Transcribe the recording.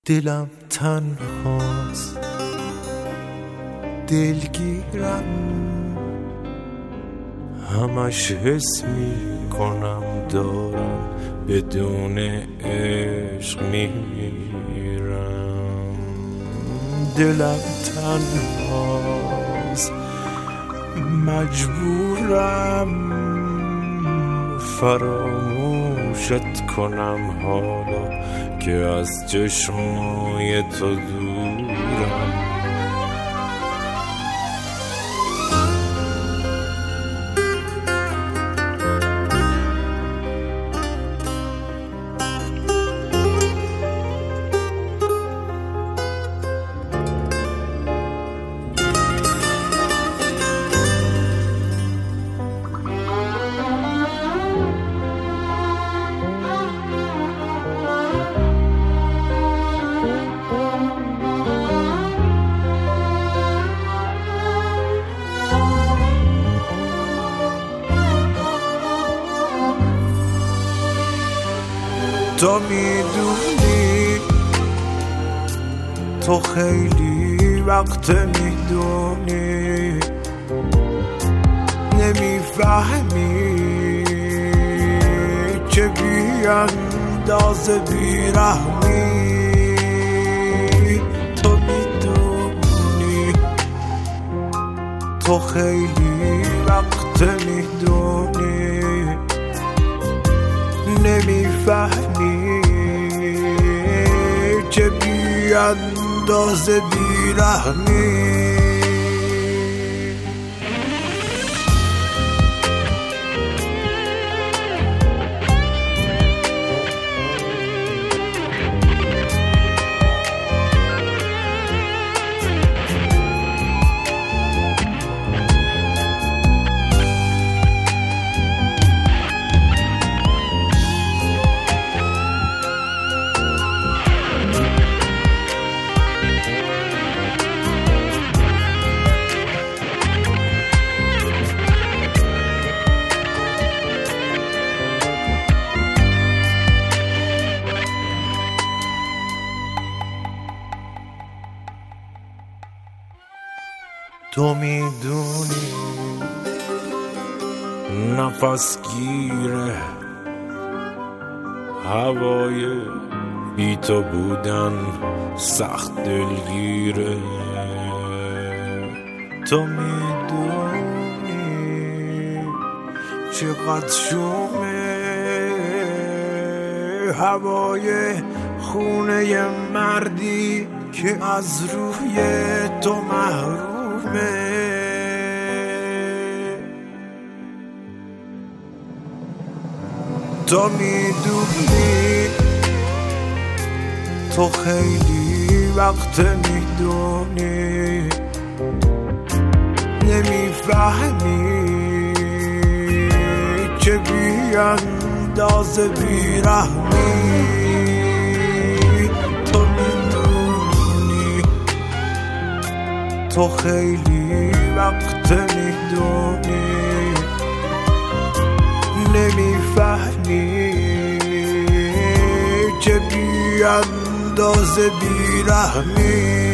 دلم تنهاست، دلگیرم، همش حس میکنم دارم بدون عشق میمیرم. دلم تنهاست، مجبورم فراموشت کنم حالا که از چشمای تو دورم. تو میدونی، تو خیلی وقت میدونی، نمیفهمی چه بیاندازه بیرحمی. تو میدونی، تو خیلی وقت میدونی، نمیفهمی چه بیاندازه بیرحمی. تو میدونی نفس گیره هوای بی تو بودن سخت دلگیره. تو میدونی چقدر شومه هوای خونه مردی که از روی تو محرومه. تو میدونی، تو خیلی وقت میدونی، نمیفهمی چه بیاندازه بیرحمی. تو میدونی، تو خیلی وقت میدونی، نمیفهمی چه بیاندازه بیرحمی.